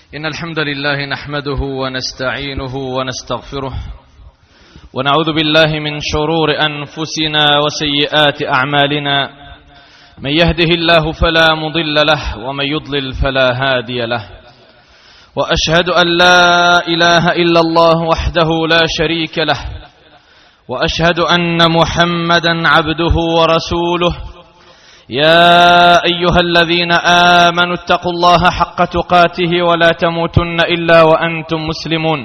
إن الحمد لله نحمده ونستعينه ونستغفره ونعوذ بالله من شرور أنفسنا وسيئات أعمالنا. من يهده الله فلا مضل له ومن يضلل فلا هادي له. وأشهد أن لا إله إلا الله وحده لا شريك له، وأشهد أن محمدا عبده ورسوله. يا أيها الذين آمنوا اتقوا الله حق تقاته ولا تموتن إلا وأنتم مسلمون.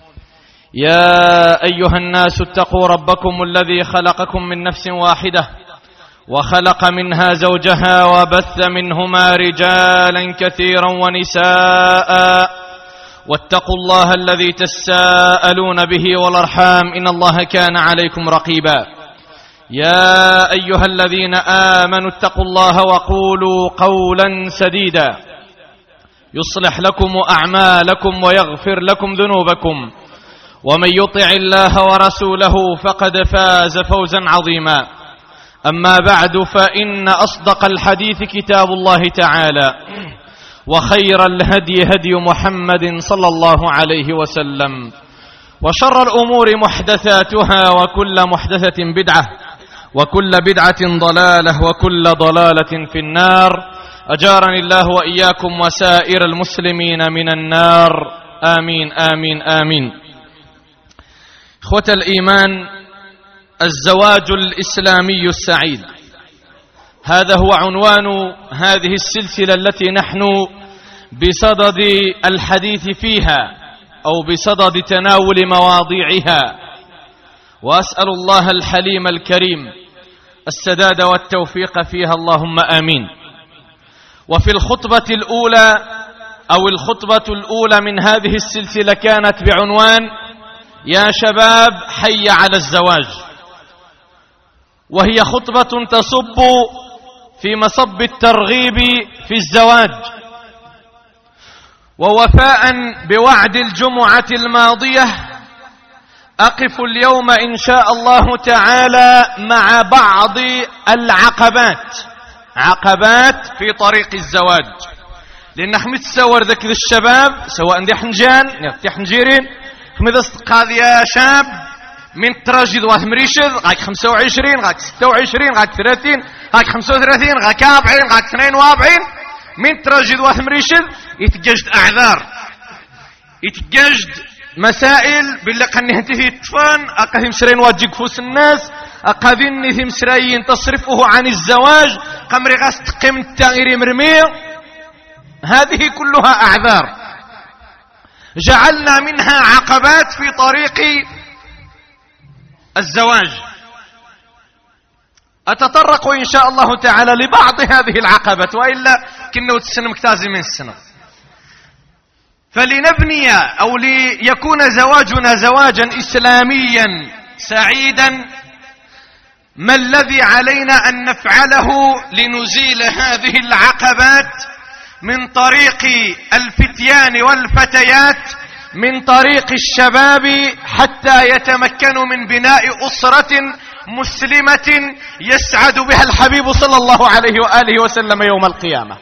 يا أيها الناس اتقوا ربكم الذي خلقكم من نفس واحدة وخلق منها زوجها وبث منهما رجالا كثيرا ونساء، واتقوا الله الذي تساءلون به والأرحام إن الله كان عليكم رقيبا. يا أيها الذين آمنوا اتقوا الله وقولوا قولا سديدا يصلح لكم أعمالكم ويغفر لكم ذنوبكم، ومن يطع الله ورسوله فقد فاز فوزا عظيما. أما بعد، فإن أصدق الحديث كتاب الله تعالى، وخير الهدي هدي محمد صلى الله عليه وسلم، وشر الأمور محدثاتها، وكل محدثة بدعة، وكل بدعة ضلالة، وكل ضلالة في النار. أجارني الله وإياكم وسائر المسلمين من النار، آمين آمين آمين. إخوة الإيمان، الزواج الإسلامي السعيد، هذا هو عنوان هذه السلسلة التي نحن بصدد الحديث فيها أو بصدد تناول مواضيعها، وأسأل الله الحليم الكريم السداد والتوفيق فيها، اللهم آمين. وفي الخطبة الأولى من هذه السلسلة كانت بعنوان يا شباب حي على الزواج، وهي خطبة تصب في مصب الترغيب في الزواج. ووفاء بوعد الجمعة الماضية، أقف اليوم إن شاء الله تعالى مع بعض عقبات في طريق الزواج. لأن حميد تصور ذاك الشباب سواء دي حنجان دي حنجيرين حميد استقاذ يا شاب من تراجد وثمريشد غاك 25 غاك 26 غاك 30 غاك 35 غاك 40 غاك 42 من تراجد وثمريشد يتججد أعذار، يتججد مسائل باللي قني هنتي الطفان أقاذي مسرين واجيك فوس الناس، أقاذي نثي مسرين تصرفه عن الزواج، قمري غاس تقيم التغيير مرمي. هذه كلها أعذار جعلنا منها عقبات في طريق الزواج. أتطرق إن شاء الله تعالى لبعض هذه العقبات، وإلا كنا السنة مكتازي من السنة. فلنبني أو ليكون زواجنا زواجا إسلاميا سعيدا، ما الذي علينا أن نفعله لنزيل هذه العقبات من طريق الفتيان والفتيات، من طريق الشباب، حتى يتمكنوا من بناء أسرة مسلمة يسعد بها الحبيب صلى الله عليه وآله وسلم يوم القيامة.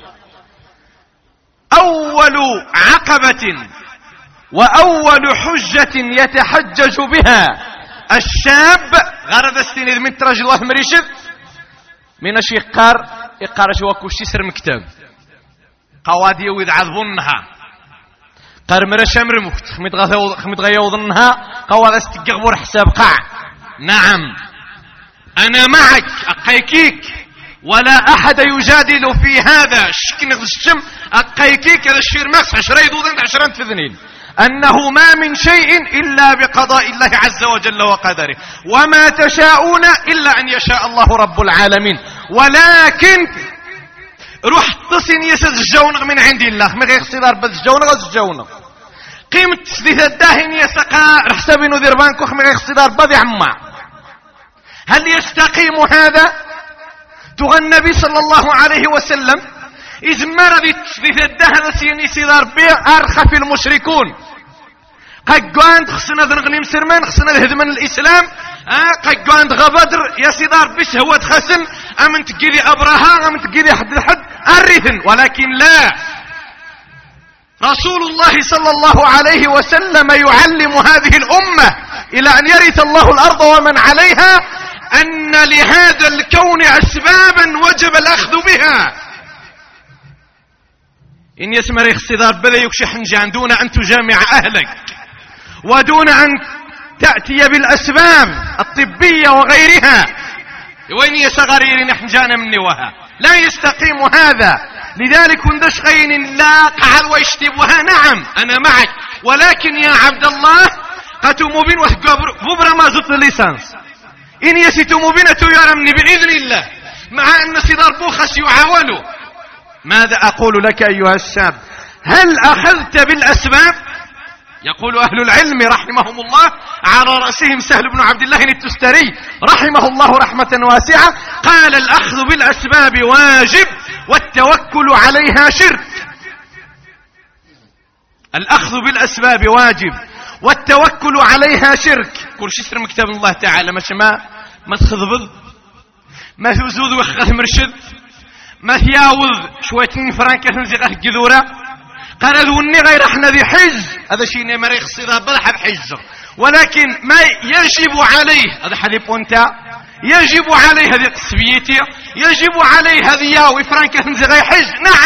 أول عقبة وأول حجة يتحجج بها الشاب غرد السنين من ترجل الله مريشد من الشيقار إقارش وكوشي سر مكتب قوادي ويذعذبونها قار مرشا مرمكت خمت غيوضنها قواد استقبور حساب قاع. نعم أنا معك أقيكيك، ولا أحد يجادل في هذا. شكن الشم أقيكيك هذا الشير مكس 10 يدودن 10 تذنين، أنه ما من شيء إلا بقضاء الله عز وجل وقدره، وما تشاءون إلا أن يشاء الله رب العالمين. ولكن روح تصين يسد الجونغ من عند الله، ما غيخصدار بس الجونغ قيمة تسديد الداهن يسقى رحسب نذير بانكو ما غيخصدار بضي عما. هل يستقيم هذا؟ تغنى بي صلى الله عليه وسلم إذ مرض تسديد الداهن سيني سيدار بي أرخف المشركون قاند خصنا ذنغني مسرمان خصنا الهدمن الإسلام قاند غبدر يا سيدار بشهوة خسن أمن تقيلي أبرها أمن تقيلي حد الحد الرثن. ولكن لا، رسول الله صلى الله عليه وسلم يعلم هذه الأمة إلى أن يرث الله الأرض ومن عليها أن لهذا الكون أسبابا وجب الأخذ بها. إن يسمر اختضار بذا يكشح نجان دون أن تجامع أهلك ودون أن تأتي بالأسباب الطبية وغيرها. وين يسغرير نحن جانا من نوها لا يستقيم هذا. لذلك كندش غين لا قعد ويشتبها. نعم أنا معك، ولكن يا عبد الله قد مبين وبرا ما زلت الليسانس إن يسيت مبينة يرمني بإذن الله، مع أن صدار بوخس يعاولوا. ماذا أقول لك أيها الشاب؟ هل أخذت بالأسباب؟ يقول أهل العلم رحمهم الله على رأسهم سهل بن عبد الله التستري رحمه الله رحمة واسعة، قال الأخذ بالأسباب واجب والتوكل عليها شرك. الأخذ بالأسباب واجب والتوكل عليها شرك. كل شيء سر كتاب الله تعالى مش ما تخضبض ما تزود وخذ مرشد ما ثياوض شوية فرانكة تنزق الجذورة قالوا اني غير احنا ذي حج. هذا شيء مريخ صداب بلحب حج، ولكن ما يجب عليه هذا حديث بونتا يجب عليه هذه قصبيتي يجب عليه هذه ياوي فرانكة تنزق حج.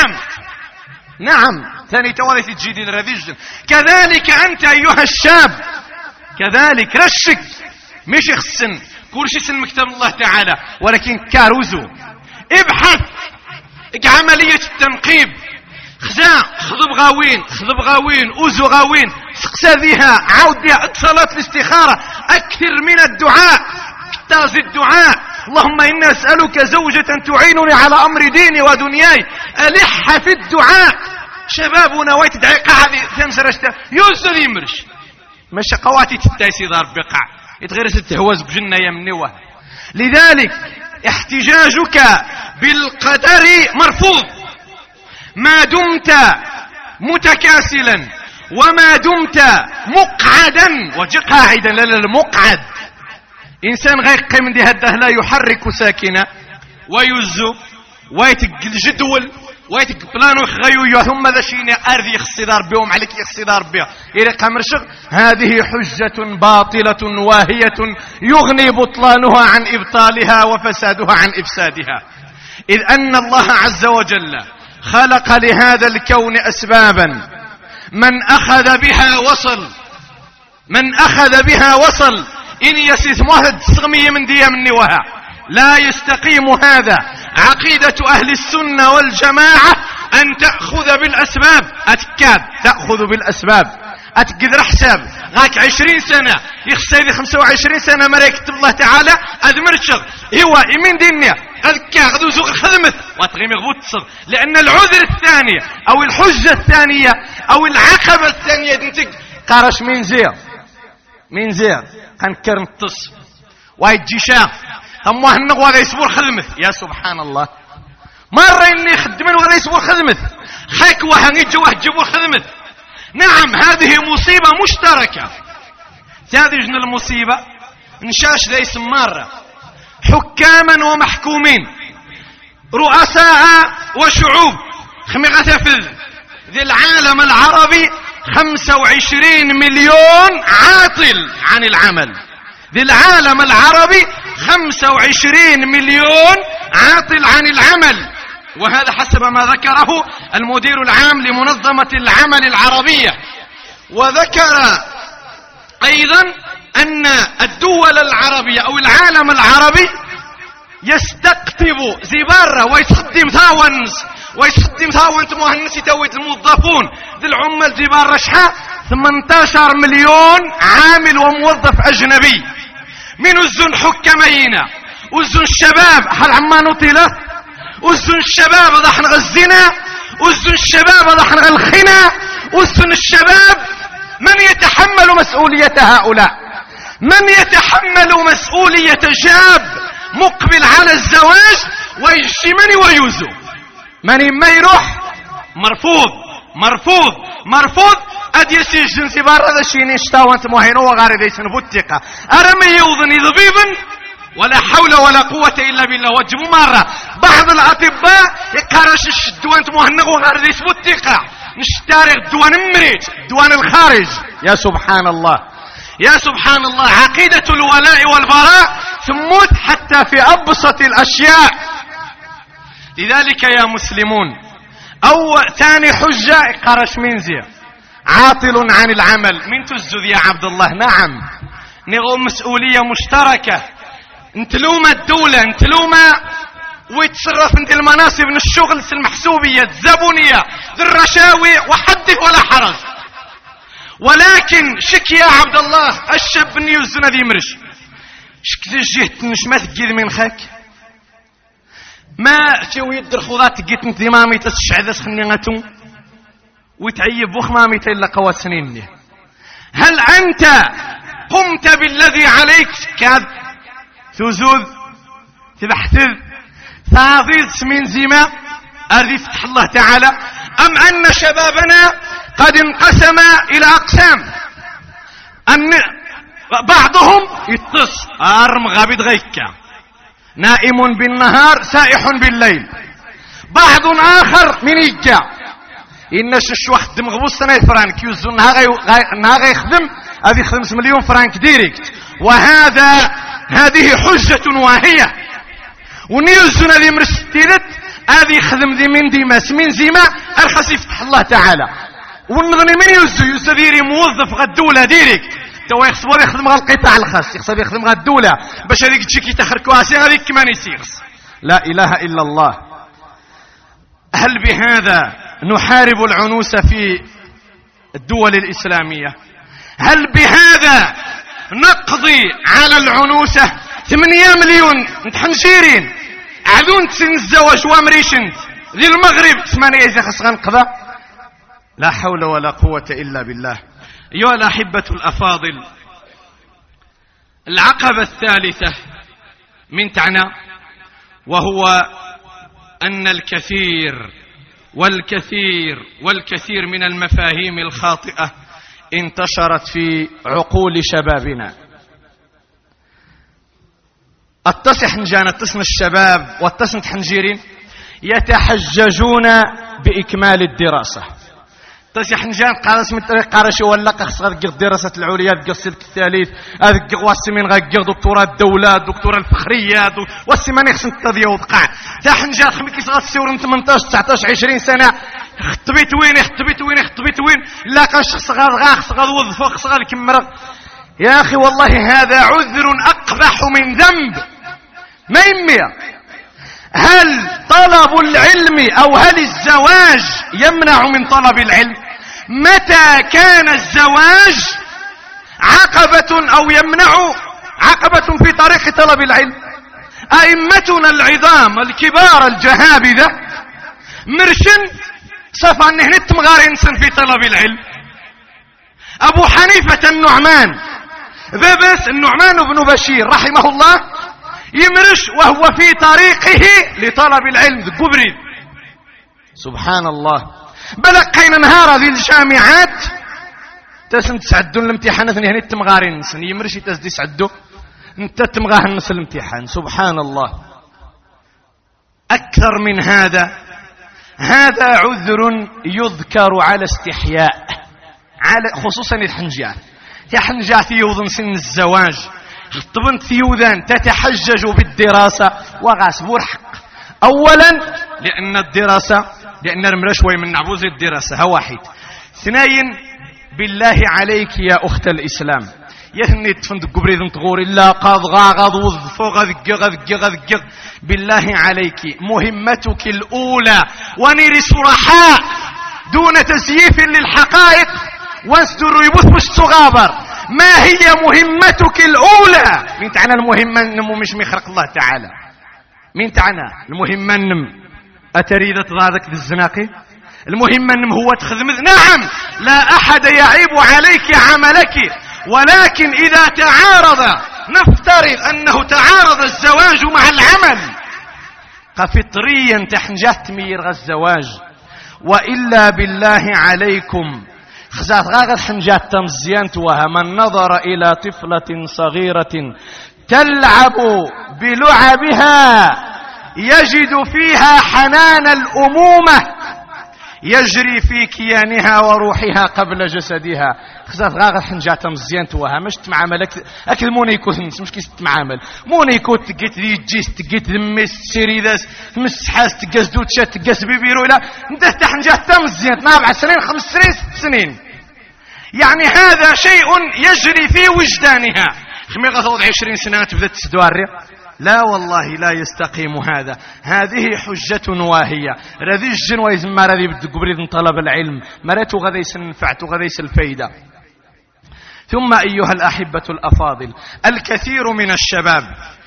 نعم ثاني توارث الجديد الرذيج. كذلك أنت أيها الشاب كذلك رشك مش السن كل شيء سن مكتب الله تعالى، ولكن كاروزو ابحث عملية التنقيب خذب غاوين أوزو غاوين سقسى ذيها عود بها اتصالات الاستخارة أكثر من الدعاء احتاز الدعاء. اللهم إنا أسألك زوجة تعينني على أمر ديني ودنياي. ألح في الدعاء. شبابنا ويتدعي قاعد تمسرشتا يوسف يمرش مش قواتي تتايسي ضار بقع يتغيرس التهواز بجنة يمنوه. لذلك احتجاجك بالقدر مرفوض ما دمت متكاسلا وما دمت مقعدا وجي قاعدا. لا المقعد إنسان غير قيم دي هده لا يحرك ساكنة ويزو ويتقل جدول ويتقبلانو خغيو ثم ذا شيني أرضي يخصدار بهم عليك يخصدار بها إرقى مرشغ. هذه حجة باطلة واهية يغني بطلانها عن إبطالها وفسادها عن إفسادها. إذ أن الله عز وجل خلق لهذا الكون أسبابا من أخذ بها وصل إن يسيث مهد صغمية من دي من نوها. لا يستقيم هذا. عقيدة أهل السنة والجماعة أن تأخذ بالأسباب. أتكاد تأخذ بالأسباب أتقدر حساب غاك 20 سنة يخسيدي 25 سنة مرة يكتب الله تعالى أدمرشغ هو إمين دينيا غدو زوغ الخدمت واتغيم يغبوت تصد. لأن العذر الثانية أو الحجة الثانية أو العقبة الثانية دنتك قارش من زير قنكر نتص وايد جيشا هم واحد وهذا يسبور خدمت. يا سبحان الله مرة إني خدمين وهذا يسبور خدمت خيك واحد يجيبور خدمت. نعم هذه مصيبة مشتركة. هذه جن المصيبة نشاش ذي سمارة حكاما ومحكومين رؤساء وشعوب خمغة فذ ذي العالم العربي 25 مليون عاطل عن العمل. ذي العالم العربي 25 مليون عاطل عن العمل. وهذا حسب ما ذكره المدير العام لمنظمة العمل العربية. وذكر أيضا أن الدول العربية أو العالم العربي يستقطب زبارة ويستخدم ثاونت مهنسي تويت الموظفون ذي العمال زبارة شحا 18 مليون عامل وموظف أجنبي من الزن حكمينا والزن الشباب حال عمان نطيله والزن الشباب ضح نغزنا والزن الشباب ضح نغلخنا والزن الشباب. من يتحمل مسؤولية هؤلاء؟ من يتحمل مسؤولية شاب مقبل على الزواج ويجتمني ويوزو؟ من ما يروح مرفوض أدي سيجن سبار هذا الشيء نشتاو أنت موهينو وغاري ديسن بوتيقة أرمي يوضني ضبيبا ولا حول ولا قوة إلا بالله. وجبوا مرة بعض الأطباء يقارش الشد وأنت مهنغ وغاري ديس بوتيقة نشتري الدوان مريت دوان الخارج. يا سبحان الله، يا سبحان الله، عقيدة الولاء والبراء تموت حتى في أبسط الأشياء. لذلك يا مسلمون، ثاني حجة قرش منزي عاطل عن العمل. من تزذ يا عبد الله؟ نعم، نغو مسؤولية مشتركة، نتلوم الدولة، نتلوم ويتصرف انت المناصب من الشغل المحسوبية الزبونية ذي الرشاوي وحدث ولا حرج. ولكن شك يا عبد الله الشاب نيوزنا ذي مرش شك جهت نش ما تجد من خاك ما تيوي يدر خضات تجيت انت مامي تسشعد سخنيناتو وتعيب بوخ مامي تيلا قوات سنين. هل انت قمت بالذي عليك كاد ثوزوذ تبحثذ ثاضيز من زما أذي فتح الله تعالى، أم أن شبابنا قد انقسم إلى أقسام، أن بعضهم يتص أرم غابد غيكا نائم بالنهار سائح بالليل، بعض آخر من إيجا إنش الشوخ دم غبوس سنة فرانك يوزن نهاغي يخدم هذه 5 مليون فرانك ديريكت. هذه حجة واهية. ونيوزنا ذي مرستيلت هذه يخدم ذي من ديماس من زيما الخاص يفتح الله تعالى. ونغني من يوزو ذيري موظف غا الدولة ديريكت تو يخصبوا يخدم غا القطاع الخاص، يخصب يخدم غا الدولة باش هذيك تشيكي تخركوها سي هذيك كمان يسيرس. لا إله إلا الله. هل بهذا نحارب العنوسة في الدول الإسلامية؟ هل بهذا نقضي على العنوسة؟ 8 مليون نتحنشيرين عذون تسن الزواج وامريشنت ذي المغرب 8 إذا خص غنقضى. لا حول ولا قوة إلا بالله. أيها الأحبة الأفاضل، العقبة الثالثة من تعنى وهو أن الكثير والكثير من المفاهيم الخاطئة انتشرت في عقول شبابنا. التصح نجانا تصن الشباب والتصن تحنجيرين يتحججون بإكمال الدراسة. تصح نجان قارس من طريق قارشي ولا خص غير الدراسة العليا ذك السلك الثالث هذيك واسمين غير دكتوراه الدولة دكتوراه الفخرية واسمين خص التضييع وقع تحنجا خميس غتسيور 18 19 20 سنة خطبيت وين لا كان شخص خص غوظفو خص غيكمر. يا أخي والله هذا عذر أقبح من ذنب. ما يمي هل طلب العلم أو هل الزواج يمنع من طلب العلم؟ متى كان الزواج عقبة أو يمنع عقبة في طريق طلب العلم؟ أئمتنا العظام الكبار الجهابذة مرشن صفا نهنت مغارنسن في طلب العلم. أبو حنيفة النعمان ذبس النعمان بن بشير رحمه الله يمرش وهو في طريقه لطلب العلم القبري. سبحان الله. بلقينا نهار هذه الجامعات تسن تسعدوا الامتحانات يعني التمغارين نسن يمرش تسدي سعدوا انت تمغاه النص الامتحان. سبحان الله. أكثر من هذا عذر يذكر على استحياء، على خصوصا الحنجات تحنجات يوضن سن الزواج طبنت ثيوذان تتحجج بالدراسة وغاسبور حق. أولا لأن المرشوي من نعبوز الدراسة ها واحد. ثنين بالله عليك يا أخت الإسلام يثني تفند قبري ذن تغور إلا قاض غاغض وظفو غذق بالله عليك مهمتك الأولى ونير صرحاء دون تزييف للحقائق واستر يبث الصغابر. ما هي مهمتك الأولى؟ مين تعنى المهمة نمو مش مخرق الله تعالى؟ مين تعنى المهمة نم أتريد تضادك بالزناقي؟ المهمة نم هو تخدم. نعم لا أحد يعيب عليك عملك، ولكن إذا تعارض نفترض أنه تعارض الزواج مع العمل ففطريا تحنجات مير الزواج، وإلا بالله عليكم خزات غاغت حنجات تمزيان توها. من نظر إلى طفلة صغيرة تلعب بلعبها يجد فيها حنان الأمومة، يجري في كيانها وروحها قبل جسدها. خصها غاغ حنجات مزيان توها مش تمعامل اكل مونيكو مش كيس تمعامل مونيكو تقيت دي جيس تقيت دميس سيريداس مسحاس تقاس دوتشات تقاس بيبيرو لا انت حنجات مزيان 4 سنين 5 سنين 6 سنين. يعني هذا شيء يجري في وجدانها. خمي غتوض 20 سنة تبدأ تسدواري لا والله لا يستقيم هذا. هذه حجة واهية رذي الجن ويزم ما رذي بدقبريد من طلب العلم مراتو غذيس النفعت وغذيس الفايدة. ثم أيها الأحبة الأفاضل الكثير من الشباب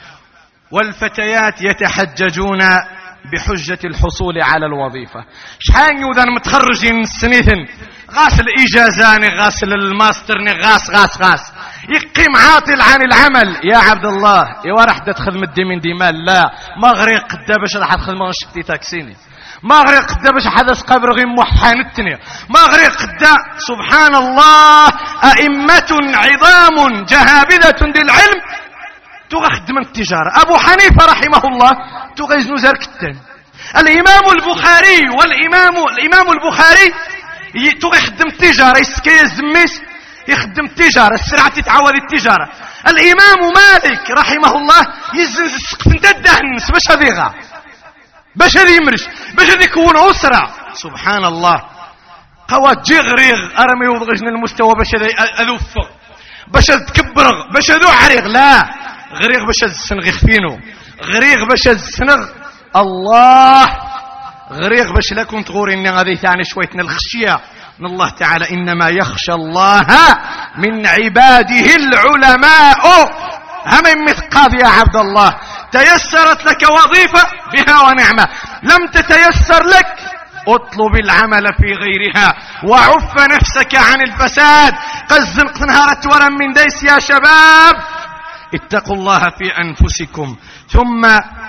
والفتيات يتحججون بحجة الحصول على الوظيفة. شحال يوذن متخرجين السنين غاس الإجازان غاس الماستر غاس يقيم عاطل عن العمل. يا عبد الله يا راح تدخل مدي من ديمال لا ما غريق قدا باش راح تدخل ما شفتي تاكسيني ما غريق قدا باش حدث قبر غير محانتني ما غريق قدا. سبحان الله أئمة عظام جهابذة للعلم تخدم التجارة. أبو حنيفة رحمه الله تغيزن زركتن. الإمام البخاري الإمام البخاري تخدم التجارة يسكي الزميس يخدم التجارة السرعة تتعود التجارة. الإمام مالك رحمه الله يزنز السقف انت الدهنس باش هذيغا باش هذي يمرش باش هذي يكون أسرة. سبحان الله قوات جي غريغ أرمي وضغجن المستوى باش هذي أذوفق باش تكبرغ باش هذو عريغ لا غريغ باش السنغ يخفينو غريغ باش السنغ الله غريغ باش لا كنت غوري اني غادي ثاني شويتنا الخشيه من الله تعالى. انما يخشى الله من عباده العلماء. هم مثقاف يا عبد الله تيسرت لك وظيفه بها ونعمه لم تتيسر لك اطلب العمل في غيرها وعف نفسك عن الفساد. قزنق نهارت ورم من ديس يا شباب اتقوا الله في أنفسكم. ثم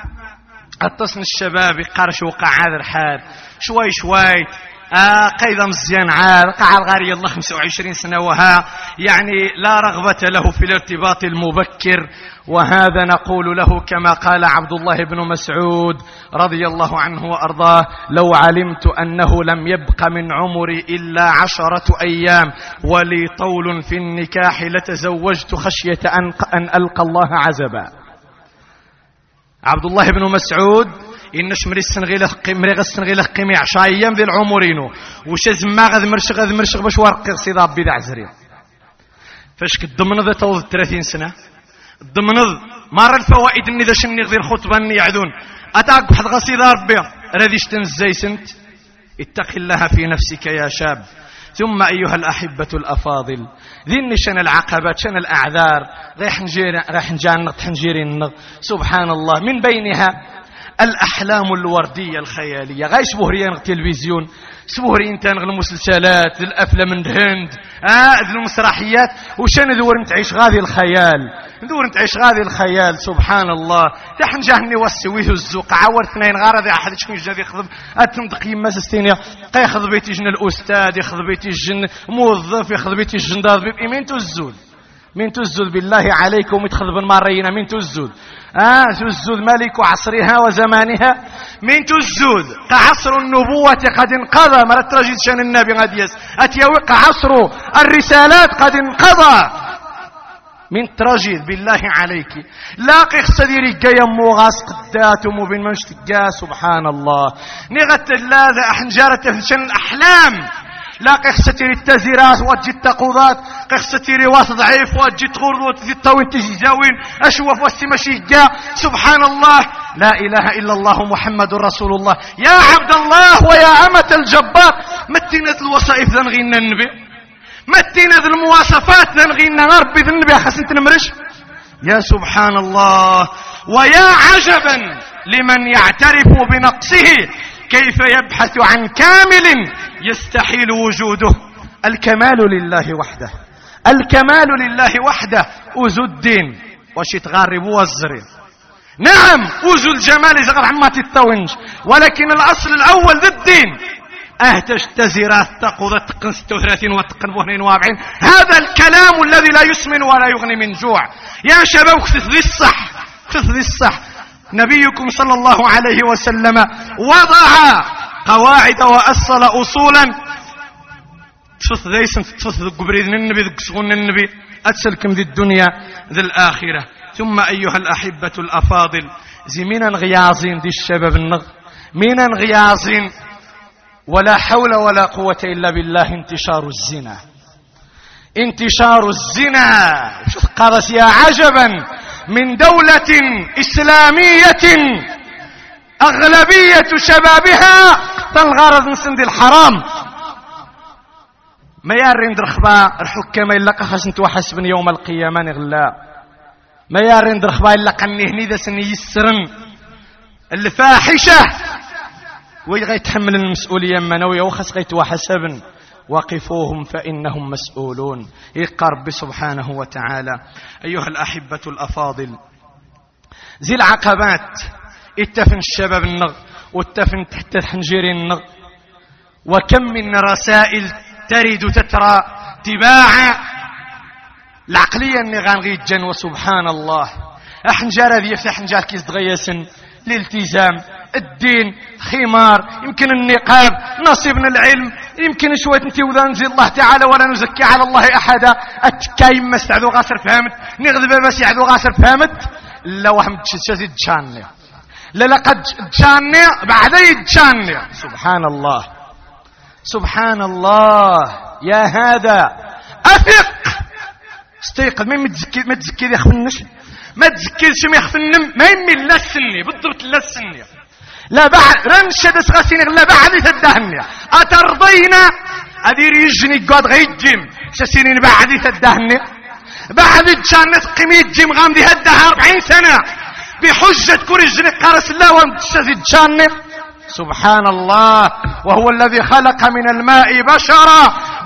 اتصن الشباب قارش وقع هذا الحال شوي قيد مزيان عار قع الغاري الله 25 سنة وها يعني لا رغبة له في الارتباط المبكر. وهذا نقول له كما قال عبد الله بن مسعود رضي الله عنه وأرضاه لو علمت أنه لم يبق من عمري إلا 10 أيام ولي طول في النكاح لتزوجت خشية أن ألقى الله عزبا. عبد الله بن مسعود إنش مري السنغيله قيمي 10 أيام ذي العمرينو وش زما غاد مرشغ باش ورقي صيدا بيد عزري فاش كدمنض توض 30 سنة الضمنض مار الفوائد اني ذا شني غير الخطبه اني يعدون اتاك بحد غصيده ربي راديش تنزي سنت. اتق الله في نفسك يا شاب. ثم ايها الاحبه الافاضل ذي شن العقبات شن الاعذار راح نجيري سبحان الله من بينها الأحلام الوردية الخيالية غايش بهريان التلفزيون سبهري انت المسلسلات الأفلام من الهند المسرحيات وشان ندور نتعيش غادي الخيال ندور نتعيش غادي الخيال. سبحان الله تحن جاهني وسويه الزوق عور 2 غارض احد شكون جا يخدم اتمدق يما سستينيا ياخذ بيتي جن الاستاذ ياخذ بيتي جن موظف ياخذ بيتي الجندار مين تزول من تزود بالله عليكم يدخل بالمارينا من تزود تزود ملك عصرها وزمانها من تزود كعصر النبوة قد انقضى مرت ترجد شان النبي غادي أتيوق عصر الرسالات قد انقضى من ترجد بالله عليك لاقي خسديري جاي موغاس قداتم وبين منش تجا سبحان الله نغت اللاذة أحنجارة شان الأحلام لا قصتي التزيرات وتجي التقوضات قصتي رواس ضعيف وتجي تغرد وتجي الطوين تجي جاوين أشوف والسمشي جاء سبحان الله لا إله إلا الله محمد رسول الله. يا عبد الله ويا أمة الجبار متينة الوصائف ذنغينا النبي متينة المواصفات ذنغينا ربي ذنبي حسنت نمرش. يا سبحان الله ويا عجبا لمن يعترف بنقصه كيف يبحث عن كامل يستحيل وجوده. الكمال لله وحده الكمال لله وحده أوزو الدين واش يتغرب وزري نعم أوزو الجمال يزغر عمات التونج ولكن الأصل الأول ذي الدين أهتش تزيرات تقوض تقن 36 وتقن 42 هذا الكلام الذي لا يسمن ولا يغني من جوع. يا شباب خذ ذي الصح نبيكم صلى الله عليه وسلم وضع قواعد وأصل أصولا تفث ذيسن تفث قبريد النبي ذكسغن النبي أتسلكم ذي الدنيا ذي الآخرة. ثم أيها الأحبة الأفاضل زي مينا غيازين دي الشباب النغ مينا غيازين ولا حول ولا قوة إلا بالله انتشار الزنا انتشار الزنا. شوف قرس يا عجبا من دولة إسلامية أغلبية شبابها تنغرض نسند الحرام ما يارين درخبا الحكام إلا قخص انتو حسبن يوم القيامة نغلا ما يارين درخبا إلا قنيه ذا سن يسرن الفاحشة ويغا يتحمل المسؤولية منوية وخس غيتوا حسبن وقفوهم فإنهم مسؤولون. يقرب سبحانه وتعالى. أيها الأحبة الأفاضل زي العقبات اتفن الشباب النغ واتفن تحت حنجير النغ وكم من رسائل ترد تترى تباعا العقلية النغان غيجن وسبحان الله أحنجار ذي يفتح حنجار كيس دغيسن الالتزام الدين خمار يمكن النقاب نصيبنا العلم يمكن شوية انتي وذا نزل الله تعالى ولا نزكي على الله أحدا التكايم ما استعدوا غاسر فهمت نغذب بس يعدوا غاسر فهمت لا وهم تشزي تشاني لا لقد تشاني بعد يتشاني سبحان الله سبحان الله. يا هذا أثق استيقظ ما تزكي ذي خفنش ما تزكيش ما يخفنم ما يمي لا السنية بالضبط لا السنية لا بعد رنشد سغسيني لا بعد تدهني أترضينا أدير يجني قاد غيجيم شسيني بعد تدهني بعد جانت قيمي جيم غامدي هدها 40 سنة بحجة كوريجني قارس الله وامتشازي جاني سبحان الله. وهو الذي خلق من الماء بشرا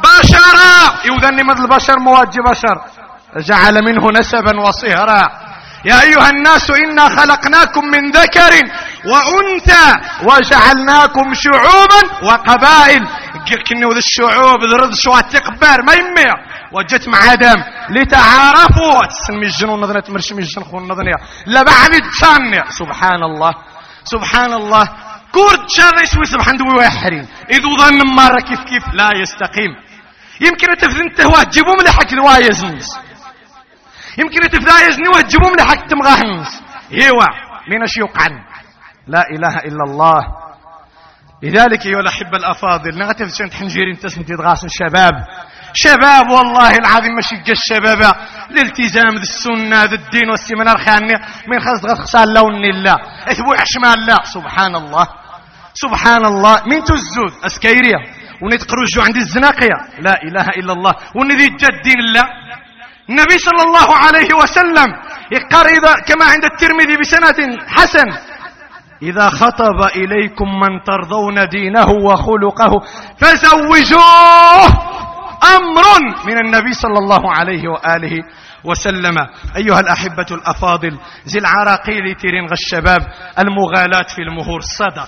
يوذني مثل البشر مواجه بشر جعل منه نسبا وصهرا. يا أيها الناس إنا خلقناكم من ذكر وأنثى وجعلناكم شعوبا وقبائل كنو ذا الشعوب ذرد شوات تقبار ما يمي وجت مع آدم لتعارفوا تسمي الجنون نظنة مرشمي الجن خون نظنية لا بعد تشاني سبحان الله سبحان الله. كورد شاذ يسوي سبحان دوي ويحرين إذ ظن مرة كيف لا يستقيم. يمكن تفذن تهوى تجيبهم لحق الوايزنس يمكن تفذايزني وتجيبهم لحق تمغاهنس هيوا من يقعن لا إله إلا الله. لذلك أيها الأحبة الأفاضل نغتف شنت حنجيرين تسمتي تغاسن شباب والله العظيم ماشي الشباب الالتزام ذي السنة ذي الدين والسمنة الخانية من خلص غسال لون الله اثبوع شمال الله سبحان الله سبحان الله. من تزود أسكيريا ونتقرجوا عند الزناقية لا إله إلا الله ونذي الدين الله. النبي صلى الله عليه وسلم يقر إذا كما عند الترمذي بسند حسن إذا خطب إليكم من ترضون دينه وخلقه فزوجوه أمر من النبي صلى الله عليه وآله وسلم. أيها الأحبة الأفاضل زي العراقيل تيرين الشباب المغالاة في المهور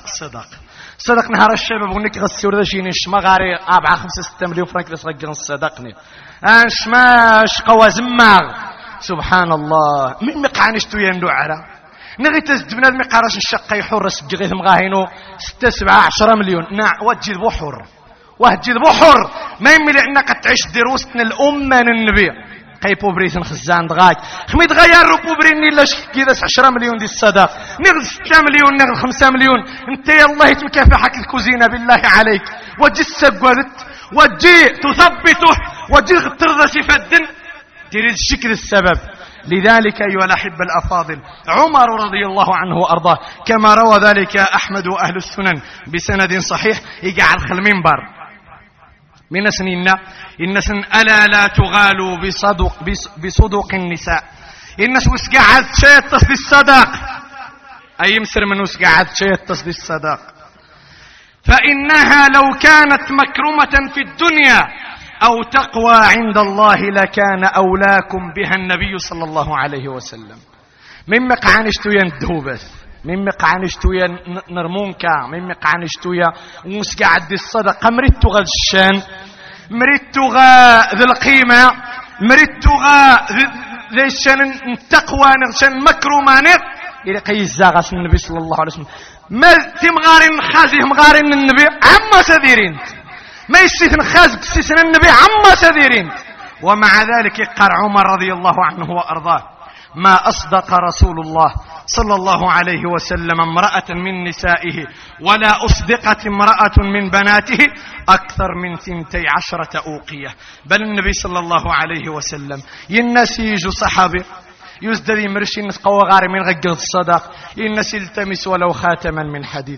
صدق نهار الشباب ونك غسيور ذا شيني شمغاري 4-5-6 مليون فرنك لسغن صدقني انشماش قوى زماغ سبحان الله. من مقعنشتو يندو عرا نغي تزدبنا المقارش الشقة يحرس بجغيث مغاهينو 6-7-10 مليون وجد بحر ما يملي انك تعيش دروسنا الأمة النبي قي بوبريثن خزان دغاك خميد غير بوبريني لاش كذا 10 مليون دي الصدق نغز 6 مليون نغز 5 مليون انت يا الله يتمكافحك الكوزينة بالله عليك وجي السقوذت وجي تثبته وجي ترضى سفدن تريد الشكل السبب. لذلك أيها الأحبة الأفاضل عمر رضي الله عنه وأرضاه كما روى ذلك أحمد وأهل السنن بسند صحيح يقع على المنبر من سنين الناس ألا لا تغالوا بصدق النساء الناس وسقعت شيء تصدي الصدق أي مصر من وسقعت شيء تصدي الصدق فإنها لو كانت مكرمة في الدنيا أو تقوى عند الله لكان أولاكم بها النبي صلى الله عليه وسلم. من مقعنشتو يندهوبث من مقعنشتو نرمونكا من مقعنشتو ومسقعد الصدقة مريتو غا الشان مريتو غا ذي القيمة مريتو غا ذي الشان التقوى نغشان مكرمان إلى قيس زاغس النبي صلى الله عليه وسلم ما تمغارين خازي مغارين النبي عما سديرين ما يستثن خازق استثنى النبي عما سديرين. ومع ذلك يقر عمر رضي الله عنه وأرضاه: ما أصدق رسول الله صلى الله عليه وسلم امرأة من نسائه ولا أصدقت امرأة من بناته أكثر من 12 أوقية. بل النبي صلى الله عليه وسلم ينسيج صحابي يزدري مرشي نسقوا غاري من غقر الصدق ينسي التمس ولو خاتما من حديد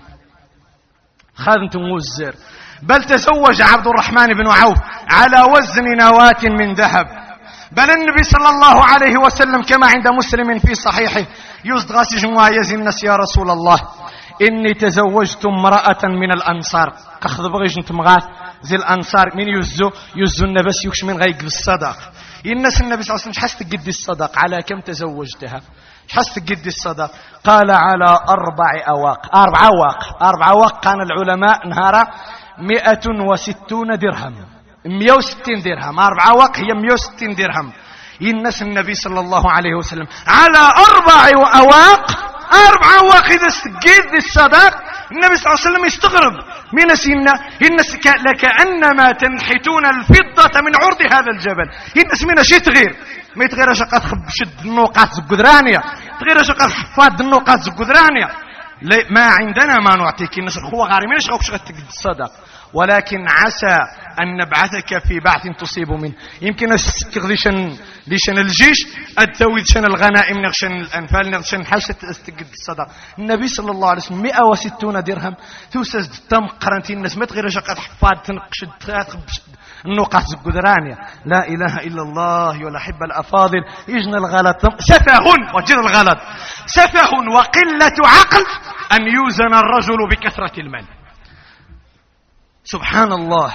خاتم وزر. بل تزوج عبد الرحمن بن عوف على وزن نواة من ذهب. بل النبي صلى الله عليه وسلم كما عند مسلم في صحيحه يزدغاسي جموايز الناس: يا رسول الله إني تزوجت امرأة من الأنصار. كخذ بغيش نتمغات زي الأنصار من يزو النبس يكش من غيق الصدق. الناس النبي صلى الله عليه وسلم حست قد الصدق على كم تزوجتها؟ حست قد الصدق؟ قال على 4 أواق. 4 أواق كان العلماء نهارا 160 درهم. 160 درهم 4 أواق هي 160 درهم. الناس النبي صلى الله عليه وسلم على 4 أواق. 4 أواق إذا استقيد الصدق النبي صلى الله عليه وسلم يستغرب من سينا الناس لكأنما تنحتون الفضة من عرض هذا الجبل. الناس من شي تغير ما يتغير شقات خبشد النقاط زقدرانية تغير شقات حفاد النقاط زقدرانية. ما عندنا ما نعطيك الناس الخوة غارمين ايش غوكش غتقد الصدق. ولكن عسى أن نبعثك في بعث تصيب منه. يمكن ليشن الجيش التويدشن الغنائم نغشن الأنفال نغشن حاشة استقد الصدق. النبي صلى الله عليه وسلم 160 درهم توسز التم قرنتي الناس ما تغير شقات حفاد تنقشد النقاط القدرانية. لا إله إلا الله. ولا حب الأفاضل يجن الغلط سفه وجر الغلط سفه وقلة عقل أن يوزن الرجل بكثرة المال. سبحان الله.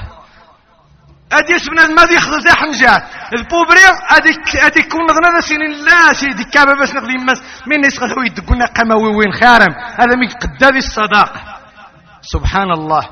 ادي اسمنا ما دي يخذ زي حنجات البوبريا ادي كون غنا سنين لا سيدي كابا باش نغلي مس من يسخذوا يدقونا قموي وين خارم هذا من قداد الصداقه. سبحان الله.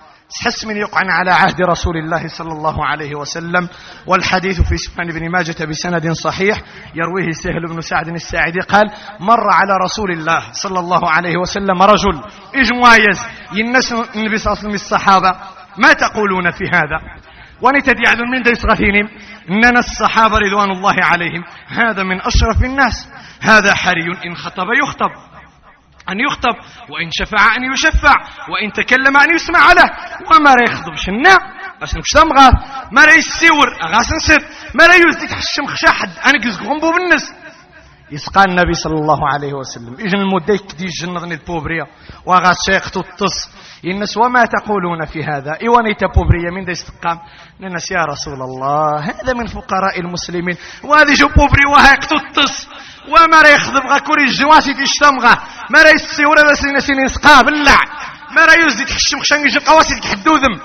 تحس من يقعن على عهد رسول الله صلى الله عليه وسلم. والحديث في سنن ابن ماجه بسند صحيح يرويه سهل بن سعد الساعدي قال: مر على رسول الله صلى الله عليه وسلم رجل إجموايز ينس النبي صلى الله عليه وسلم الصحابة: ما تقولون في هذا؟ ونتدي على من ديس غثينهم إننا الصحابة رضوان الله عليهم هذا من أشرف الناس. هذا حري إن خطب يخطب أن يخطب وإن شفع أن يشفع وإن تكلم أن يسمع له. وما لا يخطبش النا باش نكشتم غاث ما لا يسيور غاس نسد ما لا يزدك حشم خشاحد أنا قزق غنبو بالنس. يسقى النبي صلى الله عليه وسلم إجن المديك دي جنغني البوبريا وغاس شيخ تطس الناس: وما تقولون في هذا؟ إيواني تبوبريا من دي استقام لناس: يا رسول الله هذا من فقراء المسلمين وهذه جو بوبري وهيك تطس وما را يخذب غاكوري الجواسي تشتمغه ما را يسيوره بس نسين يسقى بالله ما را يزيد تحشم خشان يجي قواسي تحدوذم.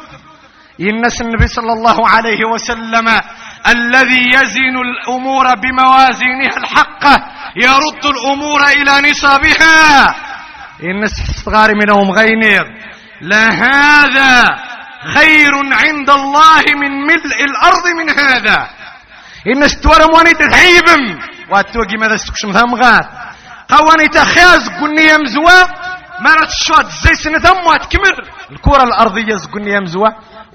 الناس النبي صلى الله عليه وسلم الذي يزن الأمور بموازينها الحقة يرد الأمور إلى نصابها. الناس صغار منهم غينير. لا هذا خير عند الله من ملء الأرض من هذا. الناس تورم واني تتعيبم واتوقي ماذا استكشم ذمغات قواني تخاز قلني يمزوا ما رتشوات زي سنة ثم واتكمر الكرة الأرضية زقني يمزوا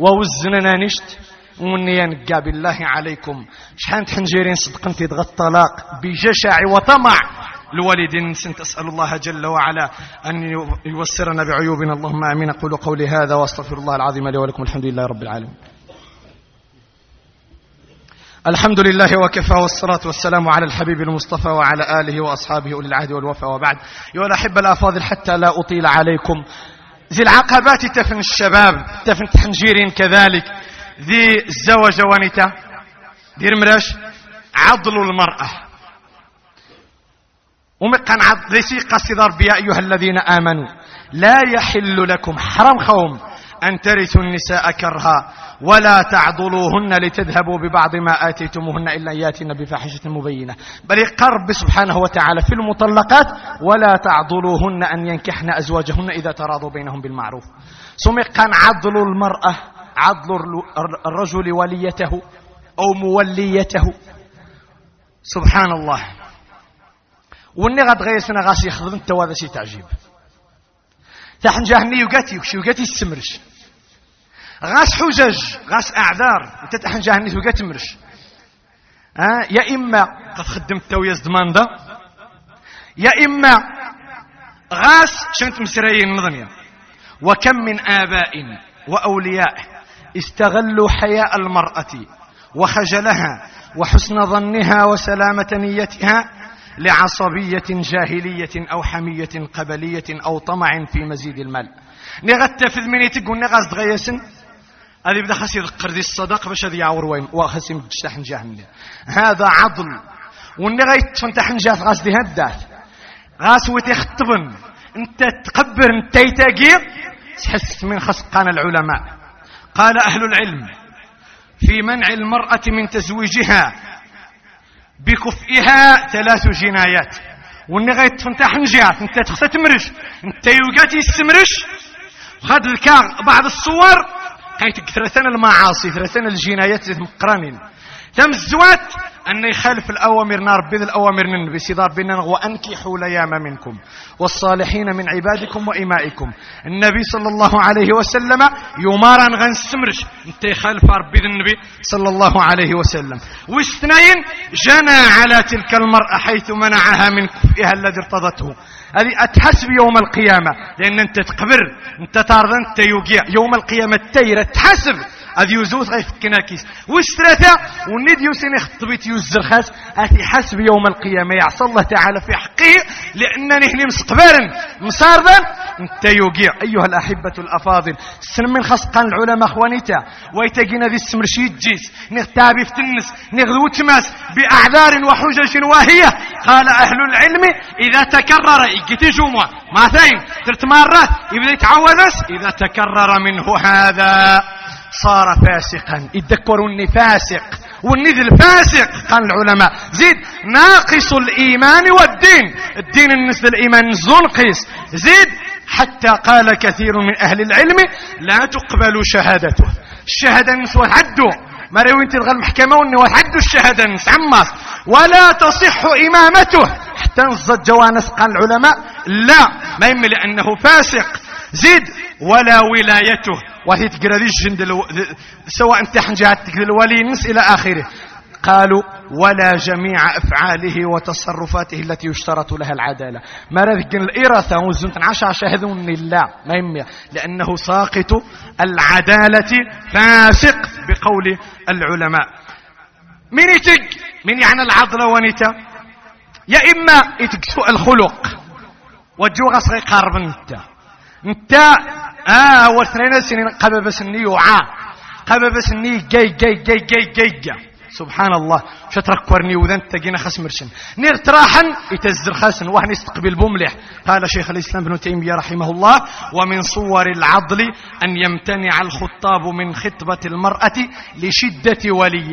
ووزننا نشت ونيا نقا بالله عليكم شحال تحنجيرين صدقا تيدغى الطلاق بجشع وطمع الوالدين. سنت أسأل الله جل وعلا أن يوسرنا بعيوبنا اللهم آمين. أقول قولي هذا واستغفر الله العظيم لي ولكم. الحمد لله رب العالمين. الحمد لله وكفى والصلاة والسلام على الحبيب المصطفى وعلى آله وأصحابه أولي العهد والوفا. وبعد أيها الأحبة الأفاضل حتى لا أطيل عليكم ذي العقبات تفن الشباب تفن تحنجيرين كذلك ذي الزوجة ونتا دير مرش عضل المرأة ومقن عضل ليسي قصدر بيا أيها الذين آمنوا لا يحل لكم حرام خوم أن ترثوا النساء كرها ولا تعضلوهن لتذهبوا ببعض ما آتيتموهن إلا أن ياتين بفاحشة مبينة. بل يقرب سبحانه وتعالى في المطلقات: ولا تعضلوهن أن ينكحن أزواجهن إذا تراضوا بينهم بالمعروف. سمقا عضل المرأة عضل الرجل وليته أو موليته. سبحان الله. والني غاد غيسنا غاسي يخضن توادى شي تعجيب تحنجاه نيوغاتي يوغاتي السمرش غاس حجج غاس اعذار انت تحنجاه نيوغاتي مرش يا اما قد خدمت تويز دماندا يا اما غاس شنت مسريين نظنيا. وكم من آباء وأولياء استغلوا حياء المرأة وخجلها وحسن ظنها وسلامة نيتها لعصبية جاهلية أو حمية قبلية أو طمع في مزيد المال. نغتفذ من يتقول نغاز دغيسن هذه بدا خاص يذكر ذي الصداق باش هذه يعور وين وخاص يمجتح نجاه هذا عضل ونغيت فنتح نجاه غاز دي هدات غاس وتخطبن انت تقبر انت يتاقير تحس من خسقان العلماء. قال أهل العلم في منع المرأة من تزويجها بكفئها 3 جنايات. والنغاية تفتح نجات انت تخصى تمرش انت يوقاتي السمرش وخاد الكار بعض الصور قايتك 3 المعاصي 3 الجنايات مقرانين. تم الزوات أن يخالف الأوامر نار بذ الأوامر ننبي سيدار بنا وأنكحوا الأيام منكم والصالحين من عبادكم وإمائكم. النبي صلى الله عليه وسلم يمارن غن السمرش انت يخالف ربي النبي صلى الله عليه وسلم. واثنين جنى على تلك المرأة حيث منعها من كفئها الذي ارتضته. هذه أتحسب يوم القيامة لأن أنت تقبر أنت تارض أنت يوقيع يوم القيامة التيرة تحسب هذه يوزوث غير كناكيس. والثلاثة والند يوسين خطبيت يوزر خاس هذه حسب يوم القيامة يعصى الله تعالى في حقه لأنني هني مسقبرا مصاردا انت يوقيع. أيها الأحبة الأفاضل سن من خسقان العلماء أخوانيتا ويتقين ذي السمرشيد جيس نغتابي في تنس نغذو تماس بأعذار وحجج واهية. قال أهل العلم إذا تكرر يجتي جمعة ما ثين 3 مرات يبدأ يتعوذس إذا تكرر منه هذا صار فاسقا. يذكروني فاسق والنذل فاسق قال العلماء زيد ناقص الإيمان والدين الدين النسل الإيمان نقيس زيد حتى قال كثير من أهل العلم لا تقبل شهادته. الشهادة نسوى حدو ما روين تلغى المحكمة ونوى حدو الشهادة نس عماس ولا تصح إمامته حتى نصد جوانس قال العلماء لا ما يملي لأنه فاسق. زيد ولا ولايته وهي تقرأ ذي الجند سواء انت جهات تقرأ الولي نس إلى آخره. قالوا ولا جميع أفعاله وتصرفاته التي يشترط لها العدالة. ما رذق الإرثة وزنت 10 شهدون لله ما يمي لأنه ساقط العدالة فاسق بقول العلماء. من يتق من يعني العضل ونتا يا إما يتقسوا الخلق وجوغ صغي قارب انت وثنين سنين قبب سني وعا قبب سني جاي سبحان الله شتركورني وذن تجينا خس مرشن نرتراحا يتزر خاسن وهن يستقبل بملح. قال شيخ الإسلام ابن تيمية رحمه الله ومن صور العضل أن يمتنع الخطاب من خطبة المرأة لشدة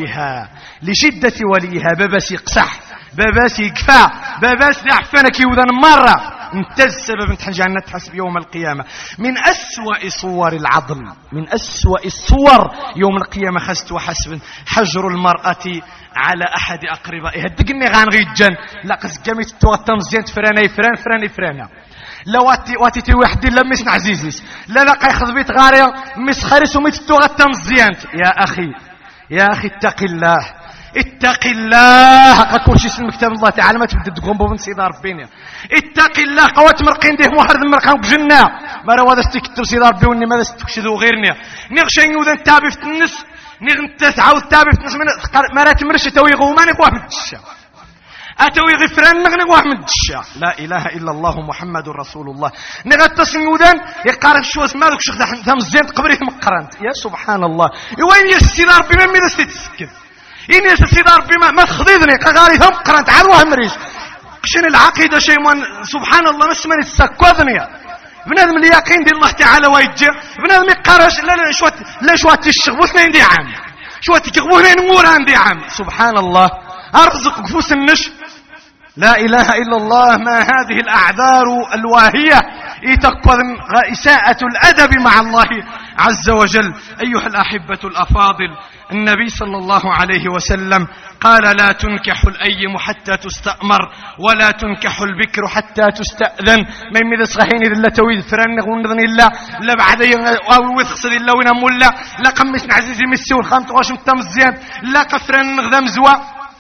وليها بابس يقسح بابس يقفا بابس يعفنك وذن مرة انت السبب انت حنجانا تحسب يوم القيامة. من أسوأ صور العضل من أسوأ الصور يوم القيامة خست وحسب حجر المرأة على أحد أقربائها. دقني غانغيجان لا قسقامي تتوغتم زين فراني لا واتي واحد لم يسمع عزيزيس لا قيخذ بيت غاريا مسخرس وميت تتوغتم زين. يا أخي اتق الله كل شيء اسم كتاب الله تعالى ما تبدا تقوم بنصيدار ربنا. اتق الله قوات مرقين ديه محرد مرقان بجنة ما راه هذا استكتر سيدار ربي وني ماذا استكشذو غيرنا نغشى يوذن تابي في النس نغنت تعاود تابي في النس من ما راه تمرش توي غومان يقوى من الدشا اتوي غفران نغني قوى من الدشا. لا اله الا الله محمد رسول الله. نغت تسنودان يقارن شو اسمه لك شيخ ثم زين قبريه مقرنت يا سبحان الله. وين يسيدار ربي من ماذا استتسكت إني سيدار بما ما تخضيضني قغاري ثم قرنت عدوها مريش كشن العقيدة شيء سبحان الله نسمني تسكوذني بنادم اليقين دي الله تعالى ويجي بنادم يقارش لا شوات الشغبوث دي عام شوات تقبوث نموران دي عام. سبحان الله أرزق قفوس النش. لا إله إلا الله. ما هذه الأعذار الواهية يتقوى إساءة الأدب مع الله عز وجل. أيها الأحبة الأفاضل، النبي صلى الله عليه وسلم قال لا تنكح الأيم حتى تستأمر ولا تنكح البكر حتى تستأذن. ما يميز صغيرين إذا تويد فرنغ ونظن إلا لا بعد أو وثقصد إلا وين مولا لا قمس عزيزي مسي والخامت واش متمزيان لا قفرن غذا مزوى.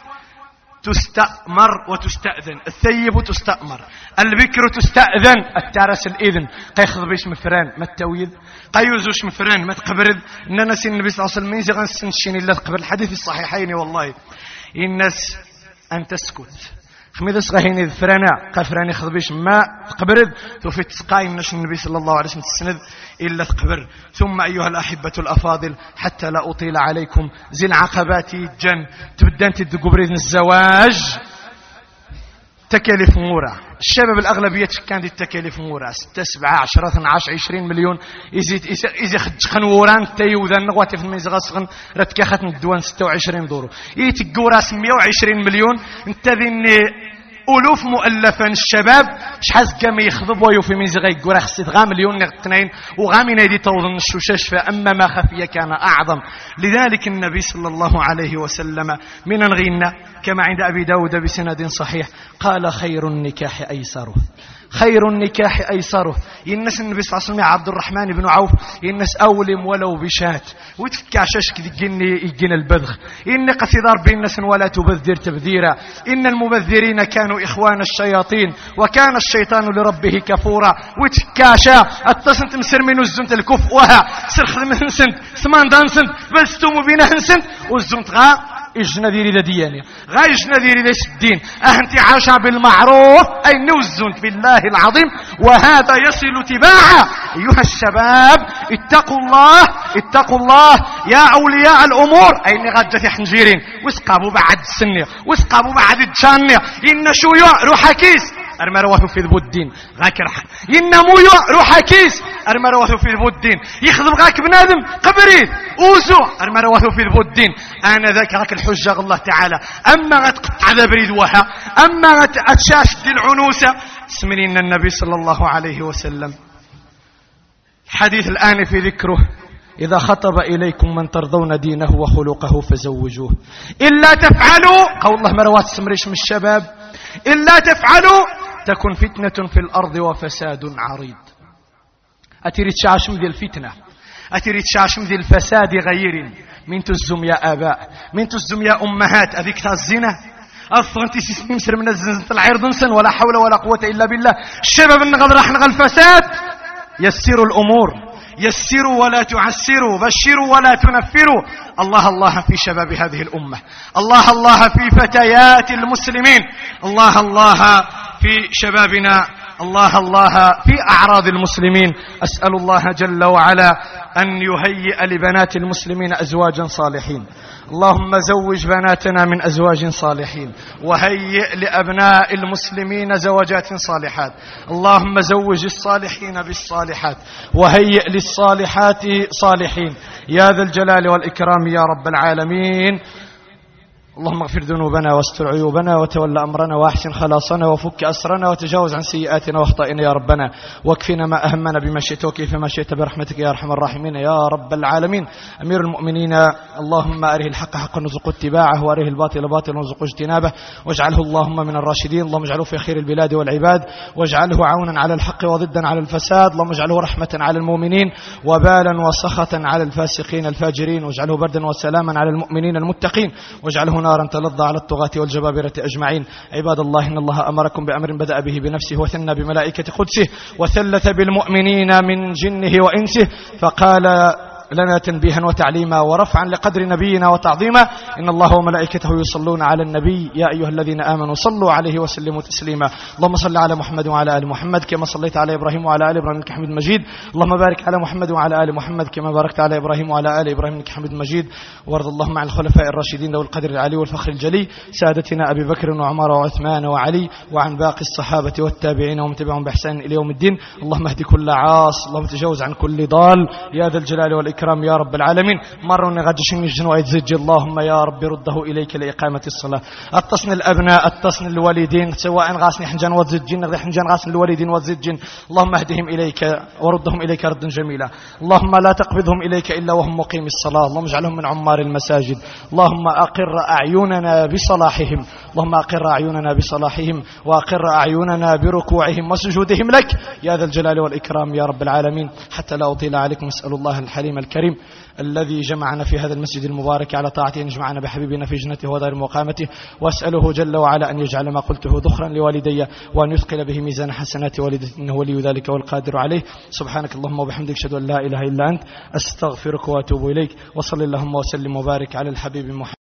تستأمر وتستأذن. الثيب تستأمر، البكر تستأذن. التارس الإذن قيخذ بيش مفران ما التويد قيوزوش مفران ما تقبرد. إننا سن النبي صلى الله عليه وسلم ميزي غنسنشين إلا تقبل. الحديث الصحيحين والله الناس أن تسكت خميذ صغيرين الفرانا قفراني خذبيش ما تقبرد توفي تسقاين نش النبي صلى الله عليه وسلم تسند إلا تقبر. ثم أيها الأحبة الأفاضل حتى لا أطيل عليكم زي العقبات الجن تبدأ انت تقبرين الزواج تكاليف مورا. الشباب الأغلبية كانت التكاليف مورا 6 7 10 12 20 مليون إذا خدشخن وران تيو ذا النغوات في الميزغاسغن رتكاخت الدوان 26 دورو يتقورا 120 مليون. انت ذي ألوف مؤلفا الشباب شحال كما يخضب ويوفي من زغي يقول خصيت غا مليون اثنين وغامي نادي توضن الشوشاش فأما ما خفي كان أعظم. لذلك النبي صلى الله عليه وسلم من الغنى كما عند أبي داود بسند صحيح قال خير النكاح أيسره. خير النكاح أيسره. ينس النبي صلى الله عليه وسلم عبد الرحمن بن عوف ينس أولم ولو بشات وتفكعشش يجينا البذخ إن قصدار بين الناس ولا تبذر تبذيرا إن المبذرين كانوا إخوان الشياطين وكان الشيطان لربه كفورا. وتفكعشا التصنت مسر من الزمت الكفوها سرخ من سنت ثمان دان سنت بل ستومو بينا سنت والزمت غا إجنا ديري ذا دياني غا إجنا ديري ذا الدين أهنتي عاشا بالمعروف أي نوزنت بالله العظيم وهذا يصل تباعا. أيها الشباب اتقوا الله اتقوا الله يا أولياء الأمور. أين غجت حنجيرين واسقابوا بعد السنة واسقابوا بعد الجانية إن شويع روح كيس أرمروه في ذبو الدين غاك رح ينمو روح كيس أرمروه في ذبو الدين يخذب غاك بنادم قبريد أوزو أرمروه في ذبو الدين. أنا ذاك غاك الحجة الله تعالى أما غتقطع ذا بريد وها أما غتشاش دي العنوسة. اسمنين النبي صلى الله عليه وسلم الحديث الآن في ذكره إذا خطب إليكم من ترضون دينه وخلقه فزوجوه إلا تفعلوا قول الله مروات سمريش من الشباب إلا تفعلوا تكن فتنة في الأرض وفساد عريض. أتريد شاشم ذي الفتنة أتريد شاشم ذي الفساد غير من تزم يا آباء من تزم يا أمهات أذيك الزنا أصغنتي سيسمي مسر من الزنزة العرض نسن ولا حول ولا قوة إلا بالله. الشباب النغض راح نغى الفساد. يسروا الأمور يسروا ولا تعسروا بشروا ولا تنفروا. الله الله في شباب هذه الأمة الله الله في فتيات المسلمين الله الله في شبابنا الله الله في أعراض المسلمين. أسأل الله جل وعلا أن يهيئ لبنات المسلمين أزواجا صالحين. اللهم زوج بناتنا من أزواج صالحين وهيئ لأبناء المسلمين زوجات صالحات. اللهم زوج الصالحين بالصالحات وهيئ للصالحات صالحين يا ذا الجلال والإكرام يا رب العالمين. اللهم اغفر ذنوبنا واستر عيوبنا وتول أمرنا واحسن خلاصنا وفك أسرنا وتجاوز عن سيئاتنا واخطائنا يا ربنا واكفنا ما أهمنا بما شئت وكيف ما شئت برحمتك يا أرحم الراحمين يا رب العالمين. أمير المؤمنين اللهم أره الحق حقا وارزق اتباعه وأره الباطل باطلا وارزق اجتنابه واجعله اللهم من الراشدين. اللهم اجعله في خير البلاد والعباد واجعله عونا على الحق وضدا على الفساد. اللهم اجعله رحمة على المؤمنين وبالا وسخطا على الفاسقين الفاجرين واجعله بردا وسلاما على المؤمنين المتقين واجعله نارا تلظى على الطغاة والجبابرة أجمعين. عباد الله إن الله أمركم بأمر بدأ به بنفسه وثنى بملائكة قدسه وثلث بالمؤمنين من جنه وإنسه فقال لنا تنبيها وتعليما ورفعا لقدر نبينا وتعظيما. إن الله وملائكته يصلون على النبي يا أيها الذين آمنوا صلوا عليه وسلموا تسليما. اللهم صل على محمد وعلى آل محمد كما صليت على إبراهيم وعلى آل إبراهيم إنك حميد مجيد. اللهم بارك على محمد وعلى آل محمد كما باركت على إبراهيم وعلى آل إبراهيم إنك حميد مجيد. وارض اللهم عن الخلفاء الراشدين ذوي القدر العلي والفخر الجلي سادتنا أبي بكر وعمر وعثمان وعلي وعن باقي الصحابة والتابعين ومن تبعهم بإحسان إلى يوم الدين. اللهم اهد كل عاص اللهم تجاوز عن كل ضال يا ذا الجلال والإكرام والإكرام يا رب العالمين. مروني غادشين الجنوة يتزج اللهم يا رب رده إليك لإقامة الصلاة. اتصن الأبناء اتصن الوالدين سواء غاسني حنجان وتزجين غير حنجان غاسن الوالدين وتزجين اللهم اهدهم إليك وردهم إليك ردا جميلا. اللهم لا تقبضهم إليك إلا وهم مقيم الصلاة. اللهم اجعلهم من عمار المساجد. اللهم أقر أعيننا بصلاحهم. اللهم أقر أعيننا بصلاحهم وأقر أعيننا بركوعهم وسجودهم لك يا ذا الجلال والإكرام يا رب العالمين. حتى لا أطيل عليكم أسأل الله الحليم الكريم الذي جمعنا في هذا المسجد المبارك على طاعته أن يجمعنا بحبيبنا في جنته ودار مقامته. وأسأله جل وعلا أن يجعل ما قلته ذخرا لوالدي وأن يثقل به ميزان حسنات والدتي إنه ولي ذلك والقادر عليه. سبحانك اللهم وبحمدك أشهد أن لا إله إلا أنت أستغفرك وأتوب إليك. وصل اللهم وسلم وبارك على الحبيب محمد.